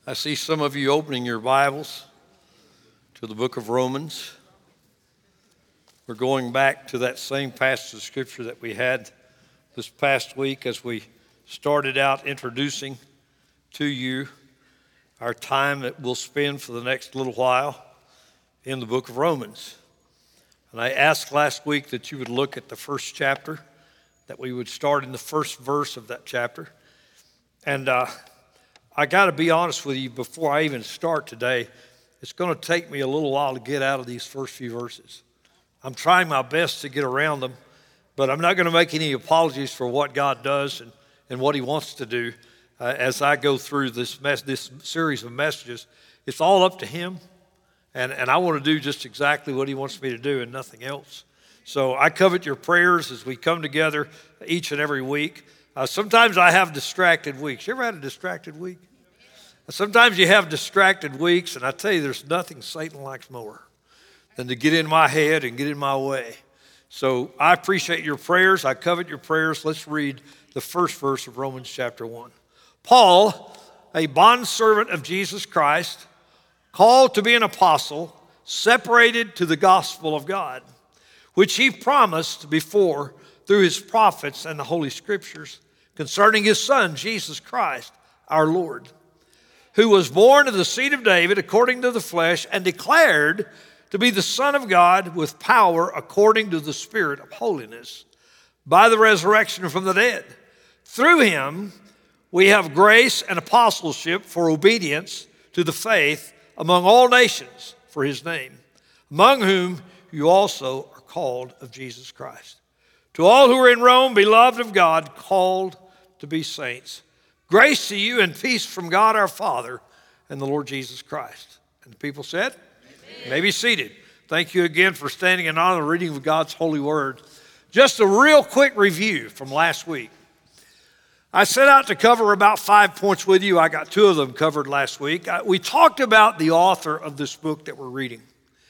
I see some of you opening your Bibles to the book of Romans. We're going back to that same passage of Scripture that we had this past week as we started out introducing to you our time that we'll spend for the next little while in the book of Romans. And I asked last week that you would look at the first chapter, that we would start in the first verse of that chapter. And I got to be honest with you, before I even start today, it's going to take me a little while to get out of these first few verses. I'm trying my best to get around them, but I'm not going to make any apologies for what God does and what he wants to do as I go through this series of messages. It's all up to him, and I want to do just exactly what he wants me to do and nothing else. So I covet your prayers as we come together each and every week. Sometimes I have distracted weeks. You ever had a distracted week? Sometimes you have distracted weeks, and I tell you, there's nothing Satan likes more than to get in my head and get in my way. So I appreciate your prayers. I covet your prayers. Let's read the first verse of Romans chapter 1. Paul, a bondservant of Jesus Christ, called to be an apostle, separated to the gospel of God, which he promised before through his prophets and the Holy Scriptures, concerning his Son, Jesus Christ, our Lord, who was born of the seed of David according to the flesh and declared to be the Son of God with power according to the Spirit of holiness, by the resurrection from the dead. Through him we have grace and apostleship for obedience to the faith among all nations for his name, among whom you also are called of Jesus Christ. To all who are in Rome, beloved of God, called to be saints, grace to you and peace from God our Father and the Lord Jesus Christ. And the people said, Amen. You may be seated. Thank you again for standing in honor of the reading of God's holy word. Just a real quick review from last week. I set out to cover about 5 points with you. I got 2 of them covered last week. We talked about the author of this book that we're reading.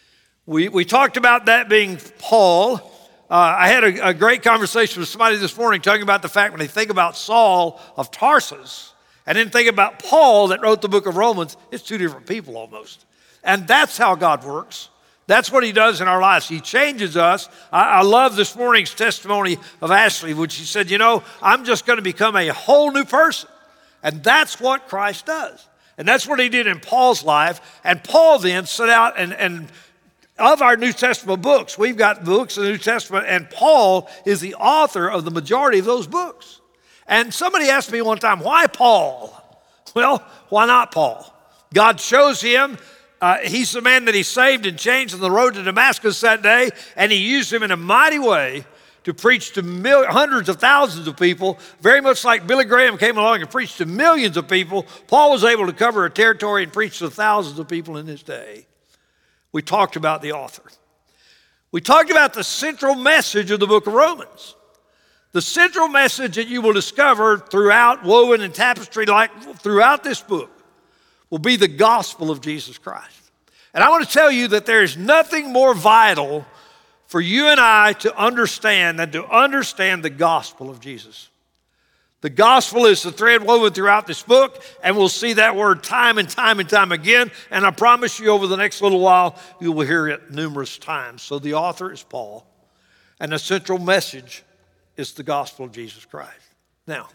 We talked about that being Paul. I had a great conversation with somebody this morning talking about the fact when they think about Saul of Tarsus and then think about Paul that wrote the book of Romans, it's 2 different people almost. And that's how God works. That's what he does in our lives. He changes us. I love this morning's testimony of Ashley, when she said, I'm just going to become a whole new person. And that's what Christ does. And that's what he did in Paul's life. And Paul then set out and of our New Testament books, we've got books in the New Testament, and Paul is the author of the majority of those books. And somebody asked me one time, why Paul? Well, why not Paul? God chose him. He's the man that he saved and changed on the road to Damascus that day, and he used him in a mighty way to preach to hundreds of thousands of people, very much like Billy Graham came along and preached to millions of people. Paul was able to cover a territory and preach to thousands of people in his day. We talked about the author. We talked about the central message of the book of Romans. The central message that you will discover throughout, woven in tapestry like throughout this book, will be the gospel of Jesus Christ. And I want to tell you that there is nothing more vital for you and I to understand than to understand the gospel of Jesus. The gospel is the thread woven throughout this book, and we'll see that word time and time and time again. And I promise you over the next little while, you will hear it numerous times. So the author is Paul, and the central message is the gospel of Jesus Christ. Now,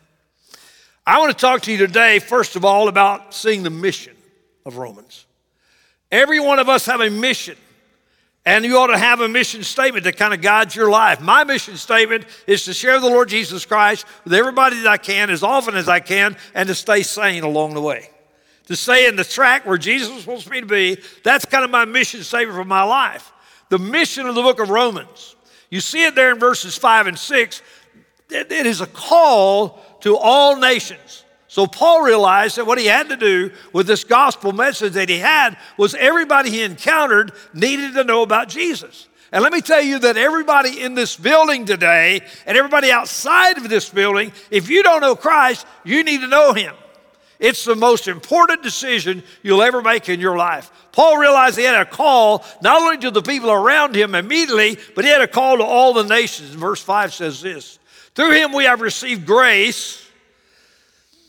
I want to talk to you today, first of all, about seeing the mission of Romans. Every one of us have a mission. And you ought to have a mission statement that kind of guides your life. My mission statement is to share the Lord Jesus Christ with everybody that I can, as often as I can, and to stay sane along the way. To stay in the track where Jesus wants me to be, that's kind of my mission statement for my life. The mission of the book of Romans. You see it there in verses 5 and 6. It is a call to all nations. So Paul realized that what he had to do with this gospel message that he had was everybody he encountered needed to know about Jesus. And let me tell you that everybody in this building today and everybody outside of this building, if you don't know Christ, you need to know him. It's the most important decision you'll ever make in your life. Paul realized he had a call not only to the people around him immediately, but he had a call to all the nations. Verse 5 says this, through him we have received grace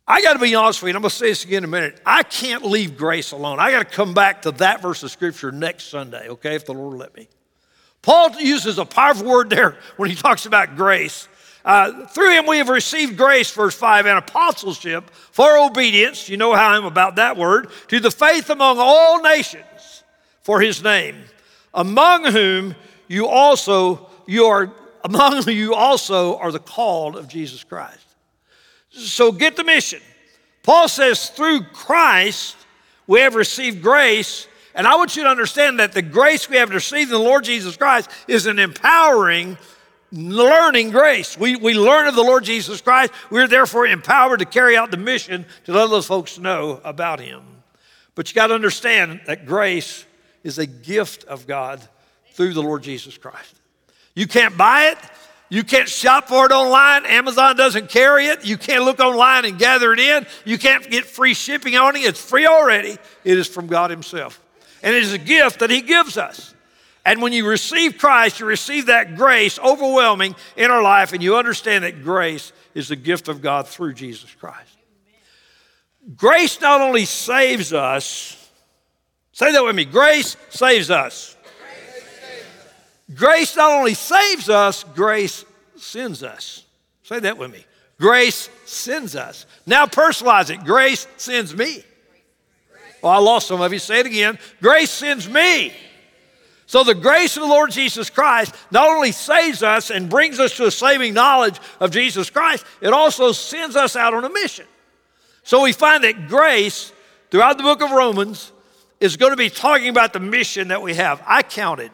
I got to be honest with you, and I'm going to say this again in a minute. I can't leave grace alone. I got to come back to that verse of Scripture next Sunday, okay, if the Lord will let me. Paul uses a powerful word there when he talks about grace. Through him we have received grace, verse 5, and apostleship for obedience, you know how I'm about that word, to the faith among all nations for his name, among whom you also are the called of Jesus Christ. So get the mission. Paul says through Christ we have received grace, and I want you to understand that the grace we have received in the Lord Jesus Christ is an empowering, learning grace. We learn of the Lord Jesus Christ. We're therefore empowered to carry out the mission to let those folks know about him. But you got to understand that grace is a gift of God through the Lord Jesus Christ. You can't buy it. You can't shop for it online. Amazon doesn't carry it. You can't look online and gather it in. You can't get free shipping on it. It's free already. It is from God himself. And it is a gift that he gives us. And when you receive Christ, you receive that grace overwhelming in our life, and you understand that grace is the gift of God through Jesus Christ. Grace not only saves us, say that with me, grace saves us. Grace not only saves us, grace sends us. Say that with me. Grace sends us. Now personalize it. Grace sends me. Well, I lost some of you. Say it again. Grace sends me. So the grace of the Lord Jesus Christ not only saves us and brings us to a saving knowledge of Jesus Christ, it also sends us out on a mission. So we find that grace throughout the book of Romans is going to be talking about the mission that we have. I counted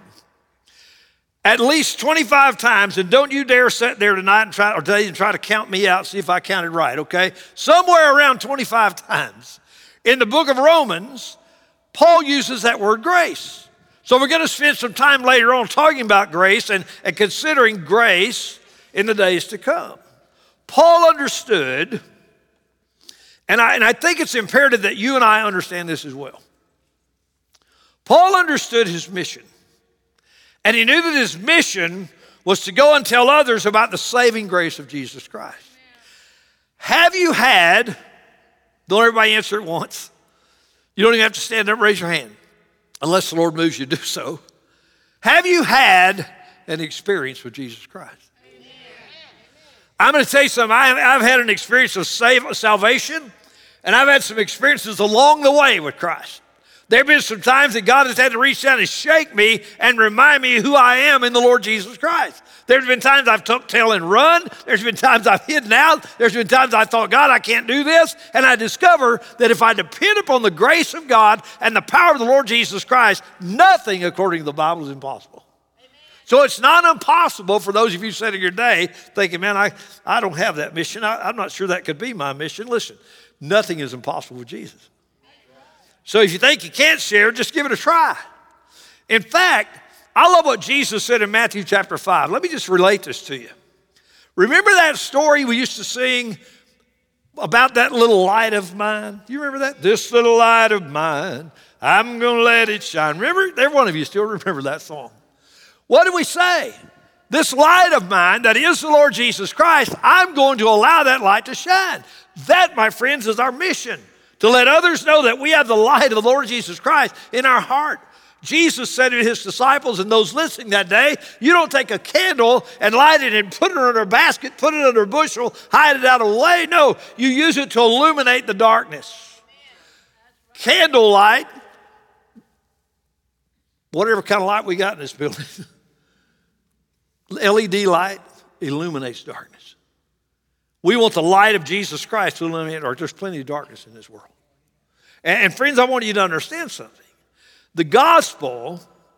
at least 25 times, and don't you dare sit there tonight and try to count me out, see if I counted right, okay? Somewhere around 25 times in the book of Romans, Paul uses that word grace. So we're going to spend some time later on talking about grace and considering grace in the days to come. Paul understood, and I think it's imperative that you and I understand this as well. Paul understood his mission. And he knew that his mission was to go and tell others about the saving grace of Jesus Christ. Have you had, don't everybody answer at once. You don't even have to stand up and raise your hand unless the Lord moves you to do so. Have you had an experience with Jesus Christ? Amen. I'm going to tell you something. I've had an experience of salvation, and I've had some experiences along the way with Christ. There have been some times that God has had to reach down and shake me and remind me who I am in the Lord Jesus Christ. There's been times I've tucked tail and run. There's been times I've hidden out. There's been times I thought, God, I can't do this. And I discover that if I depend upon the grace of God and the power of the Lord Jesus Christ, nothing, according to the Bible, is impossible. Amen. So it's not impossible for those of you sitting here today thinking, man, I don't have that mission. I'm not sure that could be my mission. Listen, nothing is impossible with Jesus. So if you think you can't share, just give it a try. In fact, I love what Jesus said in Matthew chapter 5. Let me just relate this to you. Remember that story we used to sing about that little light of mine? You remember that? This little light of mine, I'm going to let it shine. Remember? Every one of you still remember that song. What do we say? This light of mine, that is the Lord Jesus Christ, I'm going to allow that light to shine. That, my friends, is our mission. To let others know that we have the light of the Lord Jesus Christ in our heart. Jesus said to his disciples and those listening that day, you don't take a candle and light it and put it under a basket, put it under a bushel, hide it out of the way. No, you use it to illuminate the darkness. Candle light, whatever kind of light we got in this building, LED light illuminates darkness. We want the light of Jesus Christ to illuminate darkness. There's plenty of darkness in this world. And friends, I want you to understand something. The gospel,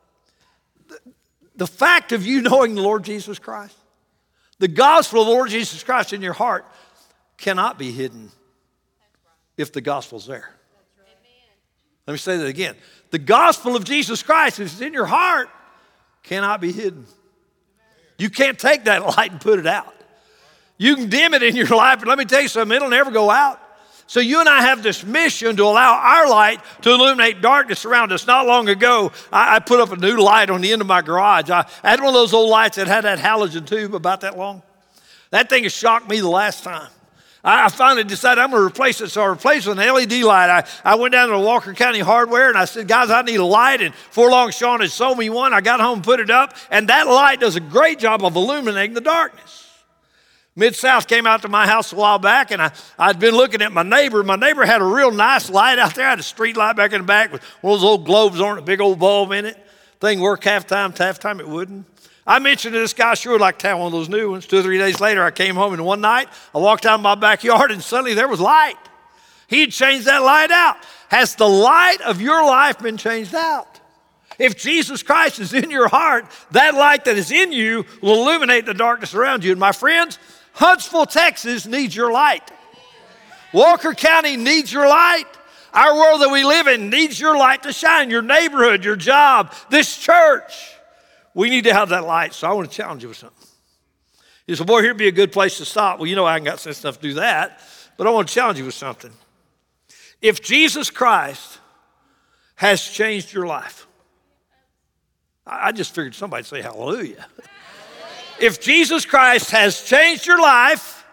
the fact of you knowing the Lord Jesus Christ, the gospel of the Lord Jesus Christ in your heart cannot be hidden if the gospel's there. Let me say that again. The gospel of Jesus Christ is in your heart cannot be hidden. You can't take that light and put it out. You can dim it in your life, but let me tell you something, it'll never go out. So you and I have this mission to allow our light to illuminate darkness around us. Not long ago, I put up a new light on the end of my garage. I had one of those old lights that had that halogen tube about that long. That thing has shocked me the last time. I finally decided I'm going to replace it, so I replaced it with an LED light. I went down to Walker County Hardware, and I said, guys, I need a light. And before long, Sean had sold me one. I got home and put it up, and that light does a great job of illuminating the darkness. Mid-South came out to my house a while back, and I'd been looking at my neighbor. My neighbor had a real nice light out there. I had a street light back in the back with one of those old globes on it, a big old bulb in it. Thing worked half time it wouldn't. I mentioned to this guy, sure, I'd like to have one of those new ones. 2 or 3 days later, I came home, and one night, I walked out in my backyard, and suddenly there was light. He'd changed that light out. Has the light of your life been changed out? If Jesus Christ is in your heart, that light that is in you will illuminate the darkness around you. And my friends, Huntsville, Texas needs your light. Walker County needs your light. Our world that we live in needs your light to shine. Your neighborhood, your job, this church. We need to have that light, so I want to challenge you with something. You say, boy, here'd be a good place to stop. Well, you know I ain't got sense enough to do that, but I want to challenge you with something. If Jesus Christ has changed your life, I just figured somebody'd say hallelujah. If Jesus Christ has changed your life,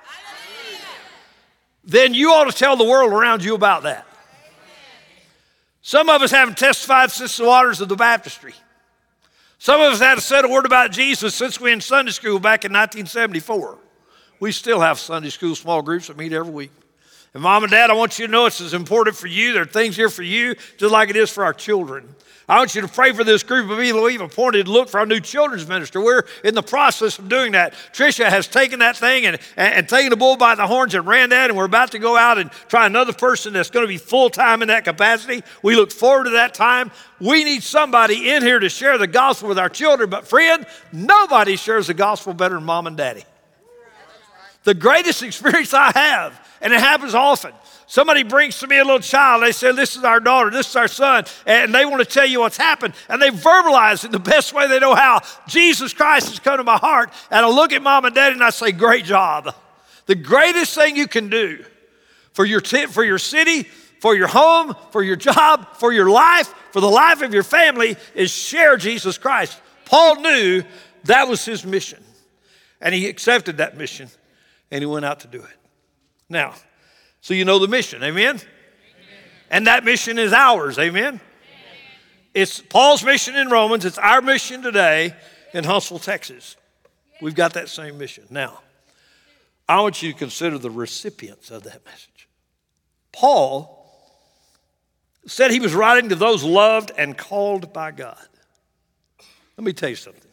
then you ought to tell the world around you about that. Some of us haven't testified since the waters of the baptistry. Some of us had to say a word about Jesus since we were in Sunday school back in 1974. We still have Sunday school small groups that meet every week. And Mom and Dad, I want you to know it's as important for you. There are things here for you just like it is for our children. I want you to pray for this group. We've appointed to look for our new children's minister. We're in the process of doing that. Tricia has taken that thing and taken the bull by the horns and ran that, and we're about to go out and try another person that's going to be full-time in that capacity. We look forward to that time. We need somebody in here to share the gospel with our children, but friend, nobody shares the gospel better than Mom and Daddy. The greatest experience I have, and it happens often, somebody brings to me a little child. They say, this is our daughter, this is our son, and they want to tell you what's happened. And they verbalize in the best way they know how. Jesus Christ has come to my heart. And I look at Mom and Daddy and I say, great job. The greatest thing you can do for your city, for your home, for your job, for your life, for the life of your family is share Jesus Christ. Paul knew that was his mission. And he accepted that mission and he went out to do it. Now, so you know the mission, amen? And that mission is ours, amen? It's Paul's mission in Romans. It's our mission today in Huntsville, Texas. We've got that same mission. Now, I want you to consider the recipients of that message. Paul said he was writing to those loved and called by God. Let me tell you something.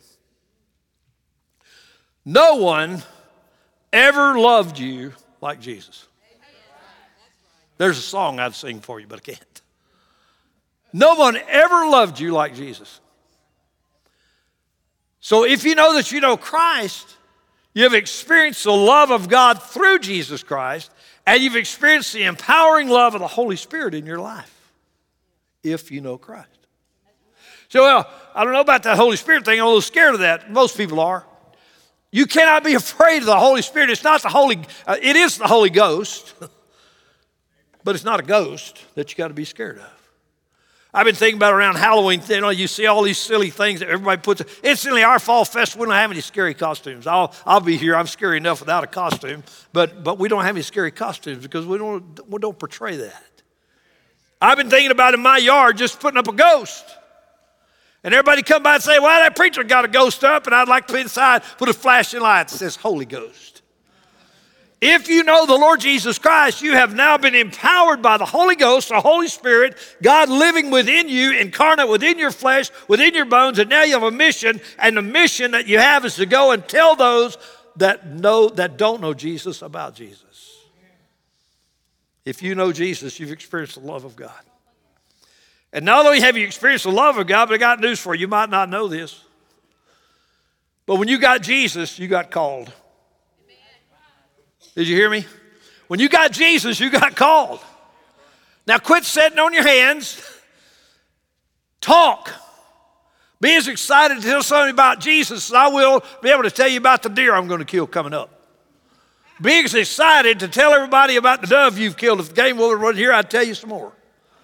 No one ever loved you like Jesus. There's a song I'd sing for you, but I can't. No one ever loved you like Jesus. So if you know that you know Christ, you have experienced the love of God through Jesus Christ, and you've experienced the empowering love of the Holy Spirit in your life, if you know Christ. So, well, I don't know about that Holy Spirit thing. I'm a little scared of that. Most people are. You cannot be afraid of the Holy Spirit. It's not it is the Holy Ghost, but it's not a ghost that you got to be scared of. I've been thinking about around Halloween, you see all these silly things that everybody puts. Instantly, our fall festival, we don't have any scary costumes. I'll be here. I'm scary enough without a costume, but we don't have any scary costumes because we don't portray that. I've been thinking about in my yard just putting up a ghost. And everybody come by and say, well, that preacher got a ghost up, and I'd like to be inside, put a flashing light that says Holy Ghost. If you know the Lord Jesus Christ, you have now been empowered by the Holy Ghost, the Holy Spirit, God living within you, incarnate within your flesh, within your bones, and now you have a mission, and the mission that you have is to go and tell those that don't know Jesus about Jesus. If you know Jesus, you've experienced the love of God. And not only have you experienced the love of God, but I got news for you. You might not know this. But when you got Jesus, you got called. Did you hear me? When you got Jesus, you got called. Now quit sitting on your hands. Talk. Be as excited to tell somebody about Jesus as I will be able to tell you about the deer I'm going to kill coming up. Be as excited to tell everybody about the dove you've killed. If the game warden wasn't here, I'd tell you some more.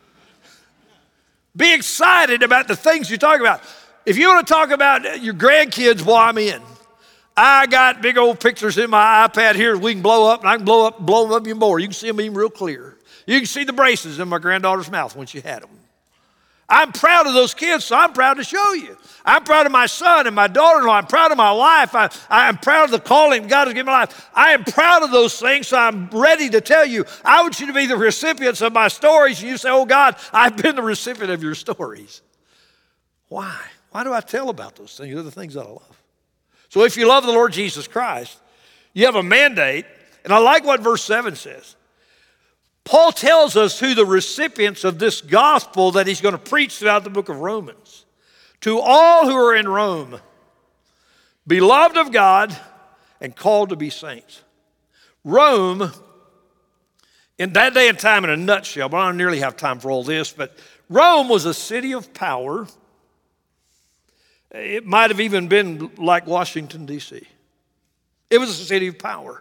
Be excited about the things you talk about. If you want to talk about your grandkids, well, I'm in. I got big old pictures in my iPad here we can blow up, and I can blow them up even more. You can see them even real clear. You can see the braces in my granddaughter's mouth when she had them. I'm proud of those kids, so I'm proud to show you. I'm proud of my son and my daughter-in-law. I'm proud of my life. I'm proud of the calling God has given my life. I am proud of those things, so I'm ready to tell you. I want you to be the recipients of my stories. And you say, oh, God, I've been the recipient of your stories. Why? Why do I tell about those things? They're the things that I love. So if you love the Lord Jesus Christ, you have a mandate. And I like what verse 7 says. Paul tells us who the recipients of this gospel that he's going to preach throughout the book of Romans. To all who are in Rome, beloved of God and called to be saints. Rome, in that day and time in a nutshell, but I don't nearly have time for all this, but Rome was a city of power. It might have even been like Washington, D.C. It was a city of power.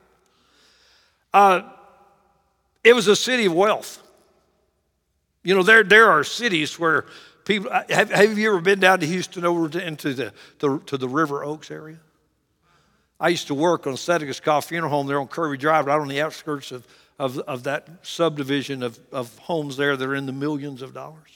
It was a city of wealth. You know, there are cities where people, have you ever been down to Houston over into the River Oaks area? I used to work on Seneca Scott Funeral Home there on Kirby Drive, right on the outskirts of that subdivision of homes there that are in the millions of dollars.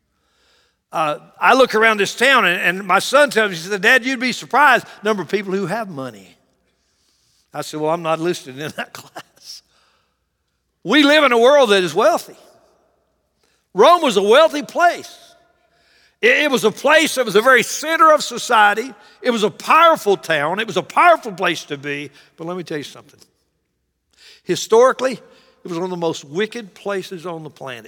I look around this town, and my son tells me, he said, Dad, you'd be surprised the number of people who have money. I said, well, I'm not listed in that class. We live in a world that is wealthy. Rome was a wealthy place. It was a place that was the very center of society. It was a powerful town. It was a powerful place to be. But let me tell you something. Historically, it was one of the most wicked places on the planet.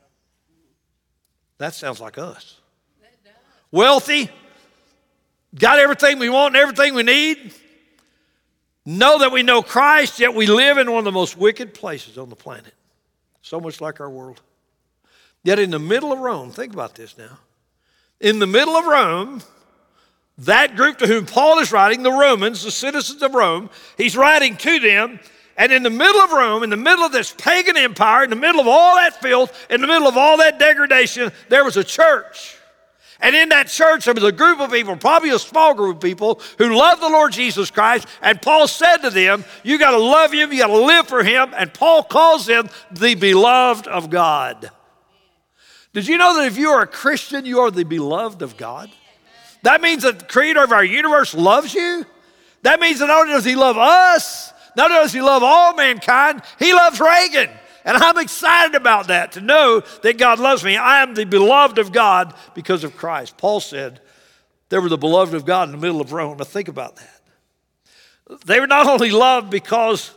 That sounds like us. Wealthy, got everything we want and everything we need. Know that we know Christ, yet we live in one of the most wicked places on the planet. So much like our world. Yet in the middle of Rome, think about this now. In the middle of Rome, that group to whom Paul is writing, the Romans, the citizens of Rome, he's writing to them. And in the middle of Rome, in the middle of this pagan empire, in the middle of all that filth, in the middle of all that degradation, there was a church. And in that church, there was a group of people, probably a small group of people, who loved the Lord Jesus Christ. And Paul said to them, you got to love him, you got to live for him. And Paul calls them the beloved of God. Did you know that if you are a Christian, you are the beloved of God? That means that the creator of our universe loves you. That means that not only does he love us, not only does he love all mankind, he loves Reagan. And I'm excited about that, to know that God loves me. I am the beloved of God because of Christ. Paul said they were the beloved of God in the middle of Rome. Now think about that. They were not only loved because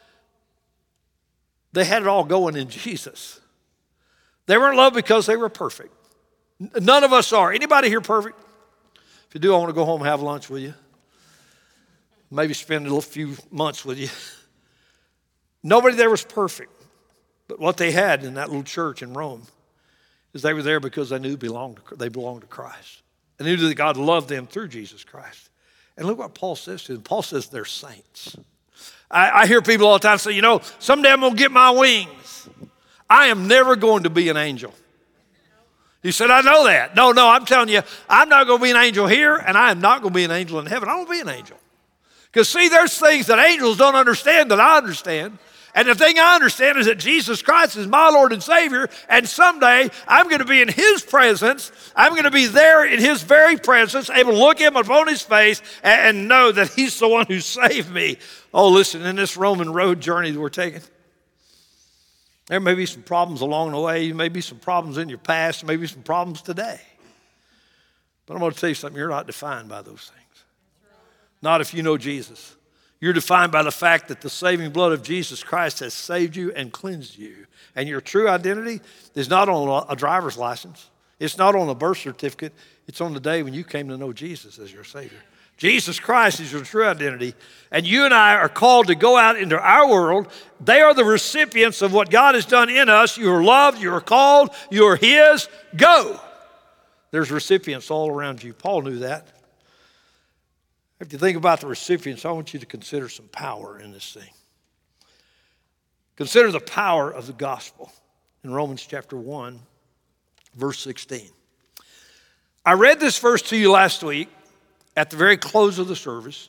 they had it all going in Jesus. They weren't loved because they were perfect. None of us are. Anybody here perfect? If you do, I want to go home and have lunch with you. Maybe spend a few months with you. Nobody there was perfect. But what they had in that little church in Rome is they were there because they knew they belonged to Christ. And they knew that God loved them through Jesus Christ. And look what Paul says to them. Paul says they're saints. I hear people all the time say, you know, someday I'm going to get my wings. I am never going to be an angel. He said, I know that. No, I'm telling you, I'm not going to be an angel here, and I am not going to be an angel in heaven. I don't want to be an angel. Because see, there's things that angels don't understand that I understand. And the thing I understand is that Jesus Christ is my Lord and Savior, and someday I'm going to be in his presence. I'm going to be there in his very presence, able to look him upon his face and know that he's the one who saved me. Oh, listen, in this Roman road journey that we're taking, there may be some problems along the way. There may be some problems in your past. There may be some problems today. But I'm going to tell you something. You're not defined by those things. Not if you know Jesus. You're defined by the fact that the saving blood of Jesus Christ has saved you and cleansed you. And your true identity is not on a driver's license. It's not on a birth certificate. It's on the day when you came to know Jesus as your Savior. Jesus Christ is your true identity. And you and I are called to go out into our world. They are the recipients of what God has done in us. You are loved. You are called. You are his. Go. There's recipients all around you. Paul knew that. If you think about the recipients, I want you to consider some power in this thing. Consider the power of the gospel in Romans chapter 1, verse 16. I read this verse to you last week at the very close of the service,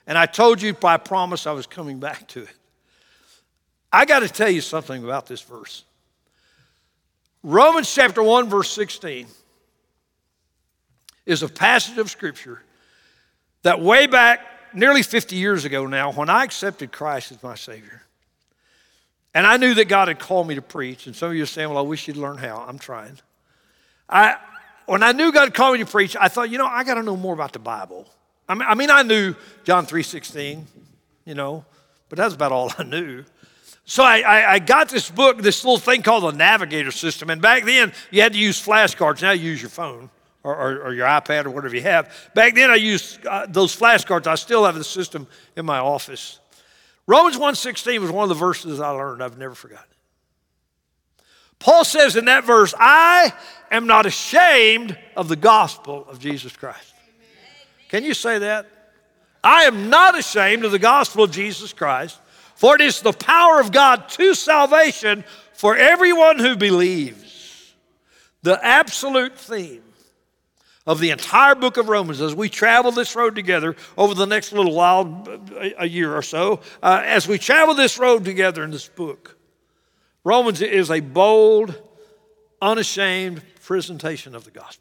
And I told you by promise I was coming back to it. I got to tell you something about this verse. Romans chapter 1, verse 16 is a passage of Scripture that way back nearly 50 years ago now, when I accepted Christ as my Savior, and I knew that God had called me to preach, and some of you are saying, well, I wish you'd learn how. I'm trying. When I knew God had called me to preach, I thought, I got to know more about the Bible. I mean, I knew John 3:16, but that's about all I knew. So I got this book, this little thing called the Navigator System, and back then you had to use flashcards. Now you use your phone or your iPad or whatever you have. Back then I used those flashcards. I still have the system in my office. Romans 1:16 was one of the verses I learned. I've never forgotten it. Paul says in that verse, I am not ashamed of the gospel of Jesus Christ. Can you say that? I am not ashamed of the gospel of Jesus Christ, for it is the power of God to salvation for everyone who believes. The absolute theme of the entire book of Romans, as we travel this road together over the next little while, a year or so, as we travel this road together in this book, Romans is a bold, unashamed presentation of the gospel.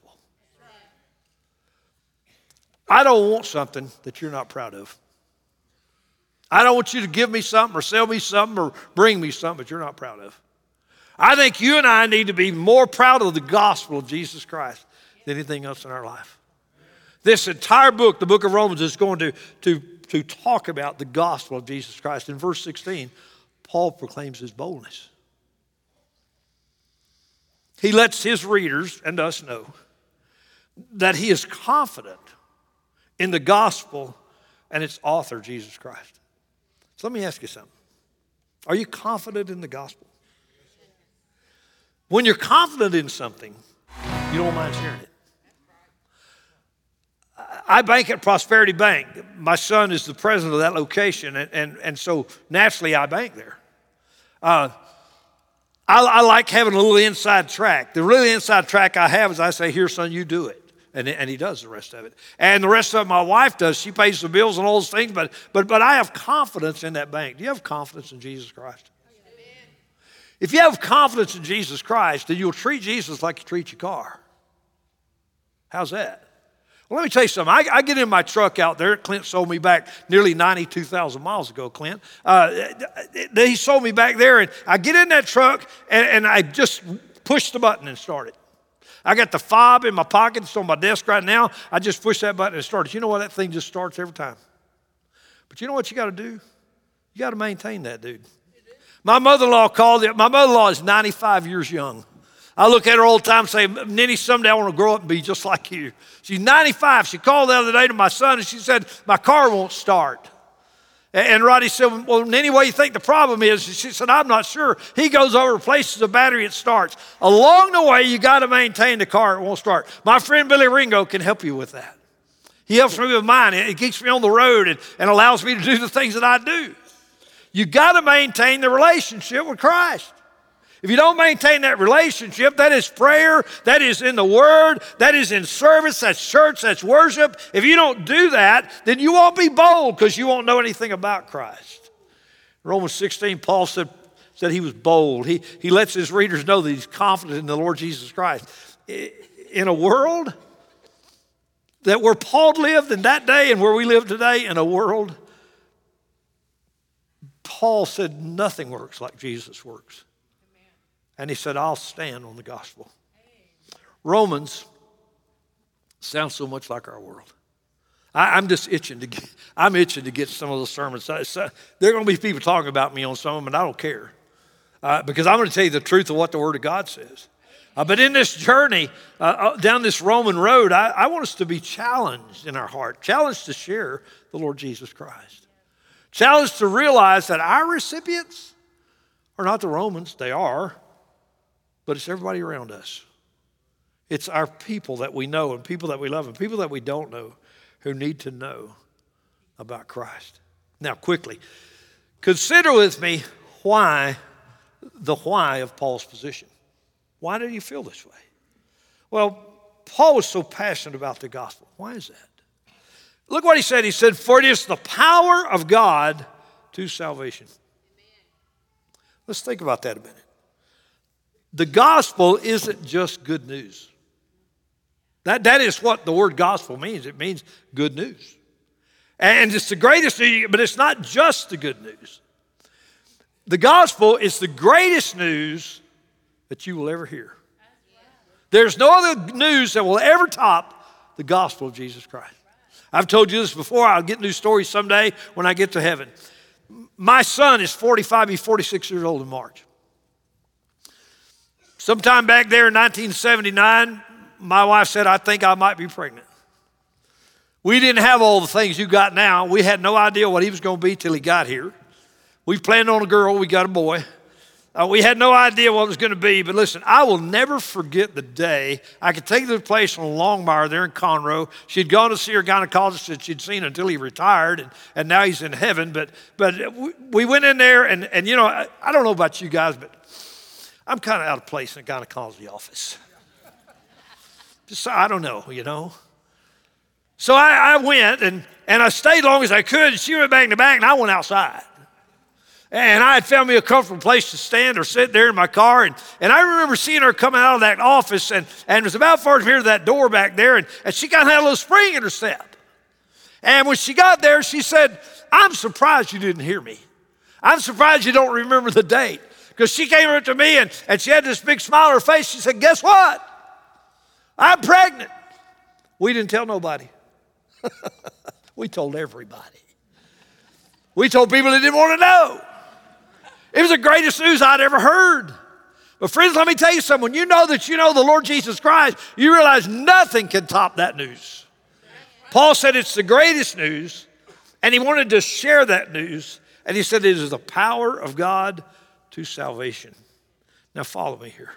I don't want something that you're not proud of. I don't want you to give me something or sell me something or bring me something that you're not proud of. I think you and I need to be more proud of the gospel of Jesus Christ than anything else in our life. This entire book, the book of Romans, is going to talk about the gospel of Jesus Christ. In verse 16, Paul proclaims his boldness. He lets his readers and us know that he is confident in the gospel and its author, Jesus Christ. So let me ask you something. Are you confident in the gospel? When you're confident in something, you don't mind sharing it. I bank at Prosperity Bank. My son is the president of that location, and so naturally I bank there. I like having a little inside track. The really inside track I have is I say, here, son, you do it. And he does the rest of it. And the rest of it my wife does. She pays the bills and all those things, but I have confidence in that bank. Do you have confidence in Jesus Christ? Amen. If you have confidence in Jesus Christ, then you'll treat Jesus like you treat your car. How's that? Well, let me tell you something. I get in my truck out there. Clint sold me back nearly 92,000 miles ago, Clint. He sold me back there, and I get in that truck, and I just push the button and start it. I got the fob in my pocket. It's on my desk right now. I just push that button and it starts. You know what? That thing just starts every time. But you know what you got to do? You got to maintain that, dude. My mother-in-law called it. My mother-in-law is 95 years young. I look at her all the time and say, Ninny, someday I want to grow up and be just like you. She's 95. She called the other day to my son and she said, my car won't start. And Roddy said, well, Ninny, what do you think the problem is? And she said, I'm not sure. He goes over, replaces the battery, it starts. Along the way, you got to maintain the car, it won't start. My friend Billy Ringo can help you with that. He helps me with mine. It keeps me on the road and allows me to do the things that I do. You got to maintain the relationship with Christ. If you don't maintain that relationship, that is prayer, that is in the Word, that is in service, that's church, that's worship. If you don't do that, then you won't be bold because you won't know anything about Christ. In Romans 16, Paul said he was bold. He lets his readers know that he's confident in the Lord Jesus Christ. In a world that where Paul lived in that day and where we live today, in a world, Paul said nothing works like Jesus works. And he said, I'll stand on the gospel. Romans sounds so much like our world. I'm just itching to get some of those sermons. There are going to be people talking about me on some of them, and I don't care. Because I'm going to tell you the truth of what the Word of God says. But in this journey down this Roman road, I want us to be challenged in our heart, challenged to share the Lord Jesus Christ. Challenged to realize that our recipients are not the Romans, they are. But it's everybody around us. It's our people that we know and people that we love and people that we don't know who need to know about Christ. Now, quickly, consider with me the why of Paul's position. Why did he feel this way? Well, Paul was so passionate about the gospel. Why is that? Look what he said. He said, for it is the power of God to salvation. Let's think about that a minute. The gospel isn't just good news. That is what the word gospel means. It means good news. And it's the greatest news, but it's not just the good news. The gospel is the greatest news that you will ever hear. There's no other news that will ever top the gospel of Jesus Christ. I've told you this before. I'll get new stories someday when I get to heaven. My son is 45, he's 46 years old in March. Sometime back there in 1979, my wife said, I think I might be pregnant. We didn't have all the things you got now. We had no idea what he was going to be till he got here. We planned on a girl, we got a boy. We had no idea what it was going to be, but listen, I will never forget the day I could take her to the place on Longmire there in Conroe. She'd gone to see her gynecologist that she'd seen until he retired, and now he's in heaven. But we went in there, and you know, I don't know about you guys, but I'm kind of out of place in a gynecology office. Just, I don't know, you know. So I went, and I stayed as long as I could. She went back in the back, and I went outside. And I had found me a comfortable place to stand or sit there in my car. And I remember seeing her coming out of that office, and it was about far from here to that door back there, and she kind of had a little spring in her step. And when she got there, she said, I'm surprised you didn't hear me. I'm surprised you don't remember the date. Because she came up to me, and she had this big smile on her face. She said, guess what? I'm pregnant. We didn't tell nobody. We told everybody. We told people that didn't want to know. It was the greatest news I'd ever heard. But friends, let me tell you something. When you know that you know the Lord Jesus Christ, you realize nothing can top that news. Paul said it's the greatest news, and he wanted to share that news. And he said it is the power of God to salvation. Now follow me here.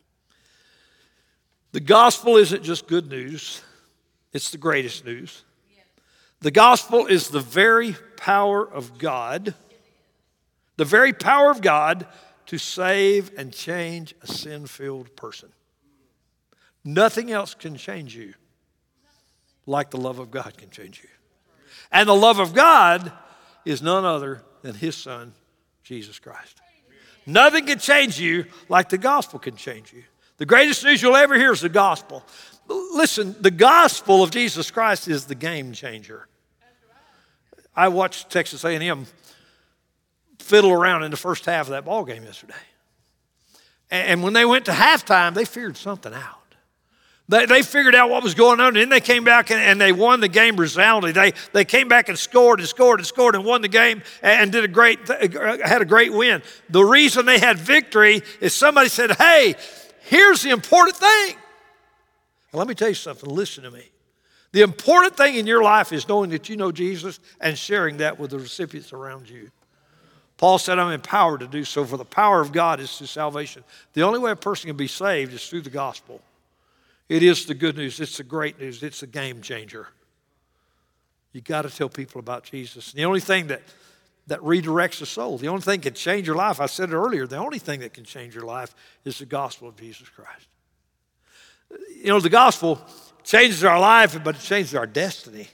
The gospel isn't just good news. It's the greatest news. The gospel is the very power of God. The very power of God to save and change a sin-filled person. Nothing else can change you like the love of God can change you. And the love of God is none other than his son, Jesus Christ. Nothing can change you like the gospel can change you. The greatest news you'll ever hear is the gospel. Listen, the gospel of Jesus Christ is the game changer. I watched Texas A&M fiddle around in the first half of that ball game yesterday. And when they went to halftime, they figured something out. They figured out what was going on, and then they came back and they won the game resoundingly. They came back and scored and won the game and had a great win. The reason they had victory is somebody said, hey, here's the important thing. And let me tell you something, listen to me. The important thing in your life is knowing that you know Jesus and sharing that with the recipients around you. Paul said, I'm empowered to do so, for the power of God is to salvation. The only way a person can be saved is through the gospel. It is the good news. It's the great news. It's the game changer. You got to tell people about Jesus. And the only thing that redirects the soul, the only thing that can change your life, I said it earlier, the only thing that can change your life is the gospel of Jesus Christ. You know, the gospel changes our life, but it changes our destiny.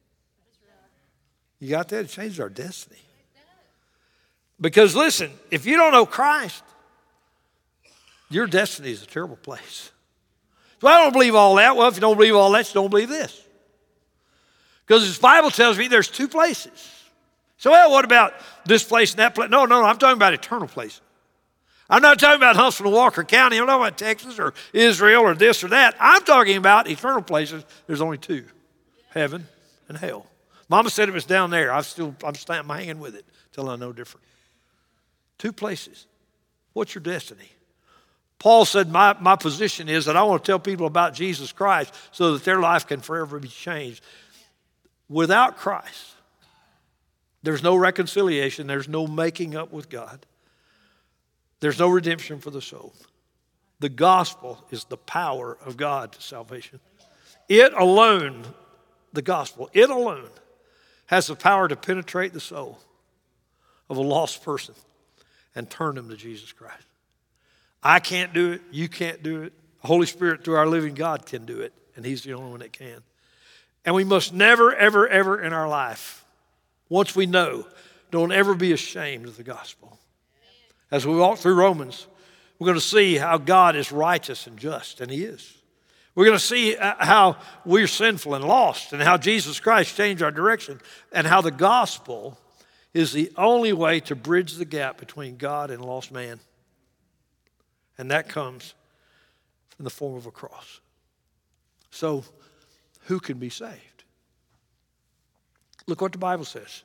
You got that? It changes our destiny. Because listen, if you don't know Christ, your destiny is a terrible place. So I don't believe all that. Well, if you don't believe all that, you don't believe this. Because the Bible tells me there's two places. So, well, what about this place and that place? No, I'm talking about eternal places. I'm not talking about Huntsville and Walker County. I'm not talking about Texas or Israel or this or that. I'm talking about eternal places. There's only two, heaven and hell. Mama said it was down there. I'm stamping my hand with it till I know different. Two places. What's your destiny? Paul said, my position is that I want to tell people about Jesus Christ so that their life can forever be changed. Without Christ, there's no reconciliation. There's no making up with God. There's no redemption for the soul. The gospel is the power of God to salvation. It alone, the gospel, it alone has the power to penetrate the soul of a lost person and turn them to Jesus Christ. I can't do it. You can't do it. The Holy Spirit through our living God can do it, and he's the only one that can. And we must never, ever, ever in our life, once we know, don't ever be ashamed of the gospel. As we walk through Romans, we're going to see how God is righteous and just, and He is. We're going to see how we're sinful and lost, and how Jesus Christ changed our direction, and how the gospel is the only way to bridge the gap between God and lost man. And that comes in the form of a cross. So, who can be saved? Look what the Bible says.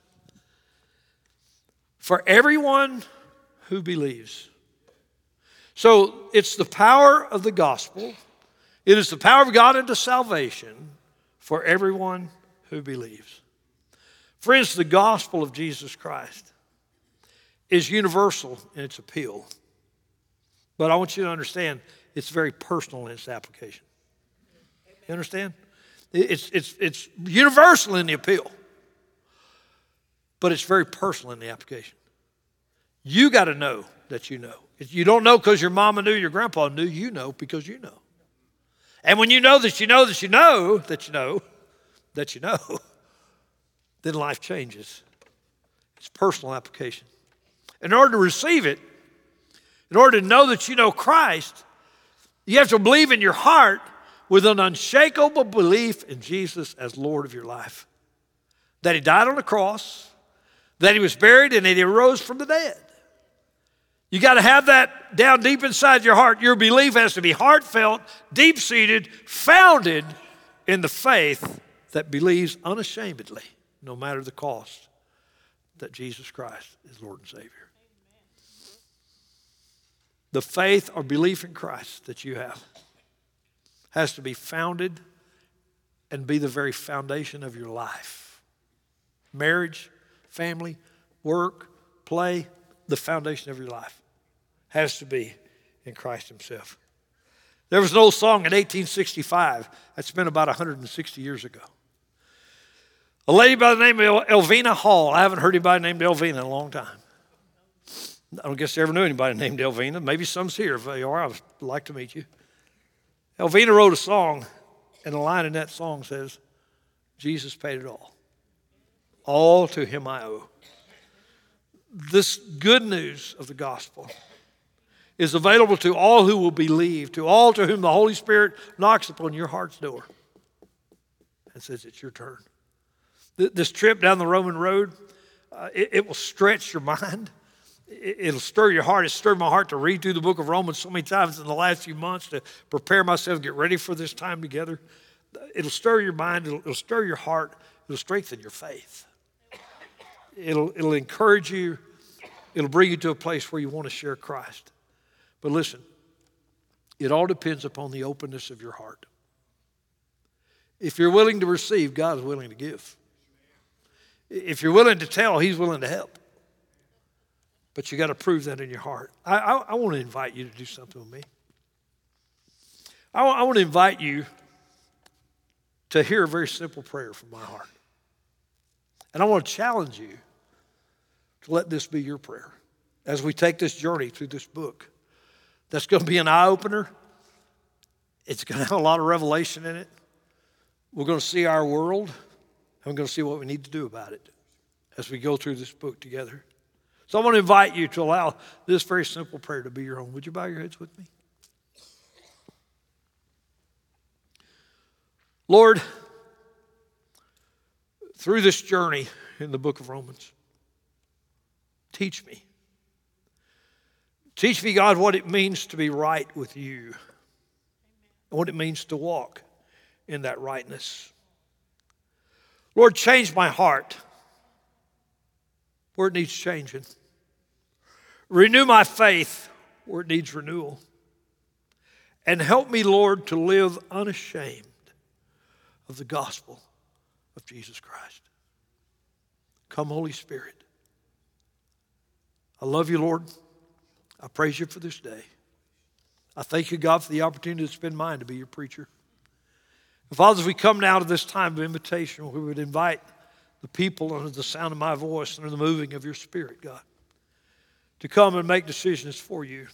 For everyone who believes. So it's the power of the gospel. It is the power of God unto salvation for everyone who believes. Friends, the gospel of Jesus Christ is universal in its appeal. But I want you to understand it's very personal in its application. You understand? It's universal in the appeal, but it's very personal in the application. You got to know that you know. If you don't know because your mama knew, your grandpa knew, you know because you know. And when you know that you know that you know that you know that you know, then life changes. It's personal application. In order to receive it, in order to know that you know Christ, you have to believe in your heart with an unshakable belief in Jesus as Lord of your life. That He died on the cross, that He was buried, and that He arose from the dead. You got to have that down deep inside your heart. Your belief has to be heartfelt, deep-seated, founded in the faith that believes unashamedly, no matter the cost, that Jesus Christ is Lord and Savior. The faith or belief in Christ that you have has to be founded and be the very foundation of your life. Marriage, family, work, play, the foundation of your life has to be in Christ Himself. There was an old song in 1865 that's been about 160 years ago. A lady by the name of Elvina Hall. I haven't heard anybody named Elvina in a long time. I don't guess I ever knew anybody named Elvina. Maybe some's here. If you are, I'd like to meet you. Elvina wrote a song, and the line in that song says, Jesus paid it all. All to Him I owe. This good news of the gospel is available to all who will believe, to all to whom the Holy Spirit knocks upon your heart's door and says, it's your turn. This trip down the Roman road, it will stretch your mind. It'll stir your heart. It stirred my heart to read through the book of Romans so many times in the last few months to prepare myself, get ready for this time together. It'll stir your mind. It'll stir your heart. It'll strengthen your faith. It'll encourage you. It'll bring you to a place where you want to share Christ. But listen, it all depends upon the openness of your heart. If you're willing to receive, God is willing to give. If you're willing to tell, He's willing to help. But you got to prove that in your heart. I want to invite you to do something with me. I want to invite you to hear a very simple prayer from my heart. And I want to challenge you to let this be your prayer as we take this journey through this book. That's going to be an eye-opener. It's going to have a lot of revelation in it. We're going to see our world, and we're going to see what we need to do about it as we go through this book together. So I want to invite you to allow this very simple prayer to be your own. Would you bow your heads with me? Lord, through this journey in the book of Romans, teach me. Teach me, God, what it means to be right with you and what it means to walk in that rightness. Lord, change my heart where it needs changing. Renew my faith where it needs renewal. And help me, Lord, to live unashamed of the gospel of Jesus Christ. Come, Holy Spirit. I love you, Lord. I praise you for this day. I thank you, God, for the opportunity that's been mine to be your preacher. And Father, as we come now to this time of invitation, we would invite the people under the sound of my voice, under the moving of your Spirit, God, to come and make decisions for you.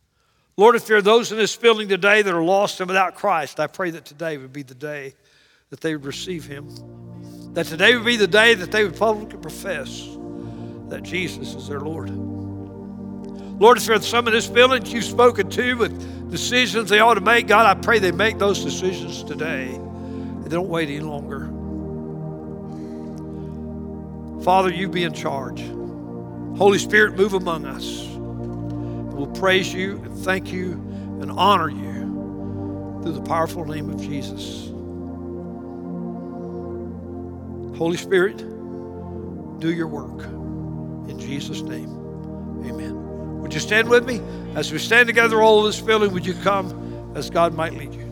Lord, if there are those in this building today that are lost and without Christ, I pray that today would be the day that they would receive him. That today would be the day that they would publicly profess that Jesus is their Lord. Lord, if there's some in this building that you've spoken to with decisions they ought to make, God, I pray they make those decisions today. They don't wait any longer. Father, you be in charge. Holy Spirit, move among us. We'll praise you and thank you and honor you through the powerful name of Jesus. Holy Spirit, do your work. In Jesus' name, amen. Would you stand with me? As we stand together all of this building, would you come as God might lead you?